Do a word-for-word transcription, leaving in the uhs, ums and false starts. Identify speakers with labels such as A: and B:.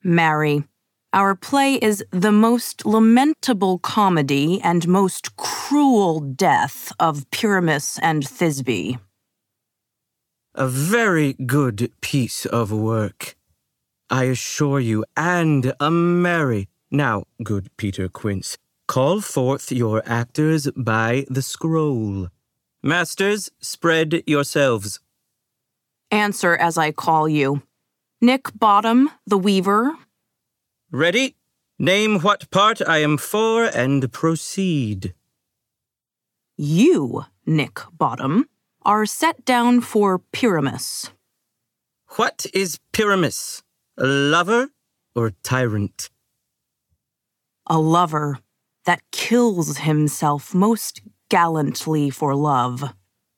A: Marry. Our play is the most lamentable comedy and most cruel death of Pyramus and Thisbe.
B: A very good piece of work, I assure you, and a merry. Now, good Peter Quince, call forth your actors by the scroll. Masters, spread yourselves.
A: Answer as I call you. Nick Bottom, the weaver.
B: Ready? Name what part I am for and proceed.
A: You, Nick Bottom, are set down for Pyramus.
B: What is Pyramus? A lover or tyrant?
A: A lover that kills himself most gallantly for love.